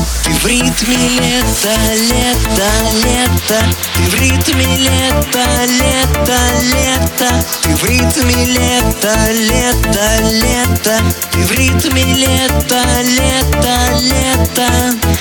Ты в ритме лета, лето, лето. Ты в ритме лета, лето, лето. Ты в ритме лета, лето, лето. Ты в ритме лета, лето, лето.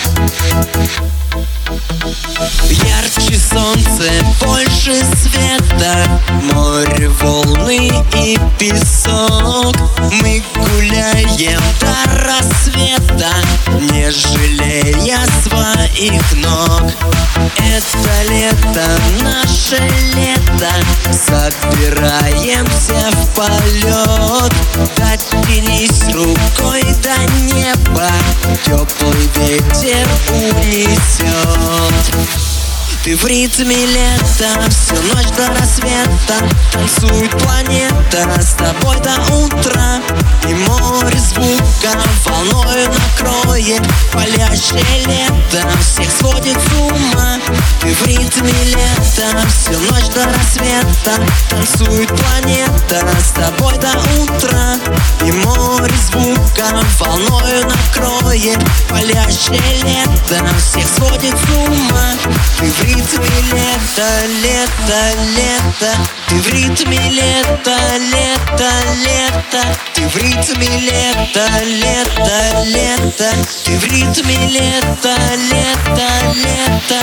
Ярче солнце, больше света, море, волны и песок. Мы гуляем до рассвета, не жалея своих ног. Это лето, наше лето, собираемся в полет. Дотянись рукой до неба, теплый ветер унесет. Ты в ритме лета, всю ночь до рассвета. Танцует планета с тобой до утра. И море звука волною накроет. Палящее лето всех сводит с ума. Ты в ритме лета, всю ночь до рассвета. Танцует планета с тобой до утра. И море звука волною накроет. Палящее лето всех сводит с ума. Ты в ритме лета, лето, лето. Ты в ритме лета, лето, лето. Ты в ритме лета, лето, лето. Ты в ритме лета, лето, лето.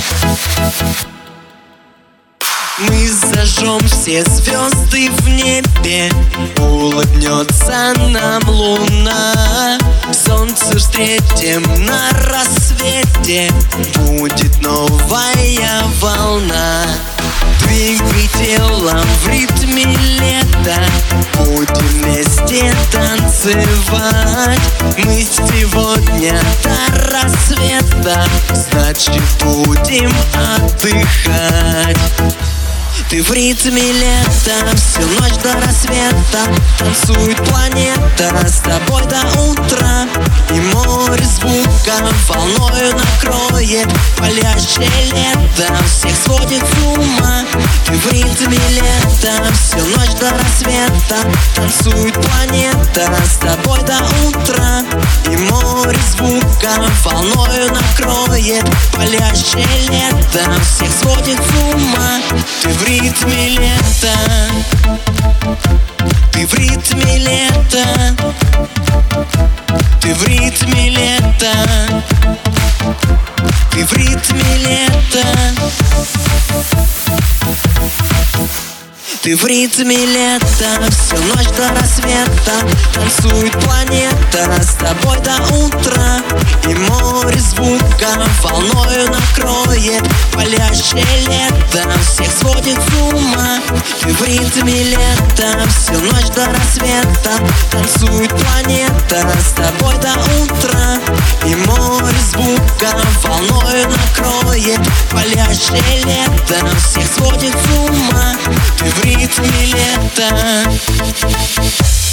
Мы зажжем все звезды в небе, улыбнется нам луна. Солнце встретим на рассвете, будет новая волна. Двигай телом в ритме лета, будем вместе танцевать. Мы сегодня до рассвета, значит будем отдыхать. Ты в ритме лета, всю ночь до рассвета. Танцует планета с тобой до утра. И море звука волною накроет. Палящее лето всех сводит с ума. Ты в ритме лета, всю ночь до рассвета. Танцует планета с тобой до утра. И море звука волною накроет. Палящее лето всех сводит с ума. Ты в ритме лета, ты в ритме лета. Ты в ритме лета, ты в ритме лета. Ты в ритме лета, всю ночь до рассвета. Танцует планета с тобой до утра. И море звука волною накроет. Палящее лето всех сводит с ума. Ты в ритме лета, всю ночь до рассвета. Танцует планета с тобой до утра. И море звука волною накроет. Палящее лето всех сводит с ума. Ты в ритме лета.